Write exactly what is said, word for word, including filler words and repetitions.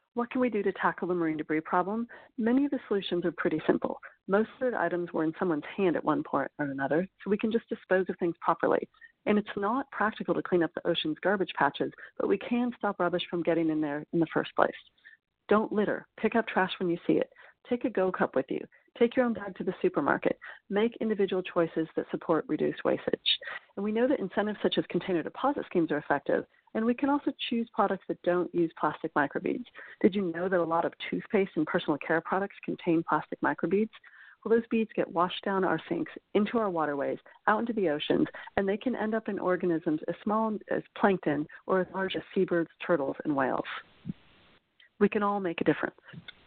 What can we do to tackle the marine debris problem? Many of the solutions are pretty simple. Most of the items were in someone's hand at one point or another, so we can just dispose of things properly. And it's not practical to clean up the ocean's garbage patches, but we can stop rubbish from getting in there in the first place. Don't litter. Pick up trash when you see it. Take a Go Cup with you. Take your own bag to the supermarket. Make individual choices that support reduced wastage. And we know that incentives such as container deposit schemes are effective, and we can also choose products that don't use plastic microbeads. Did you know that a lot of toothpaste and personal care products contain plastic microbeads? Well, those beads get washed down our sinks, into our waterways, out into the oceans, and they can end up in organisms as small as plankton or as large as seabirds, turtles, and whales. We can all make a difference.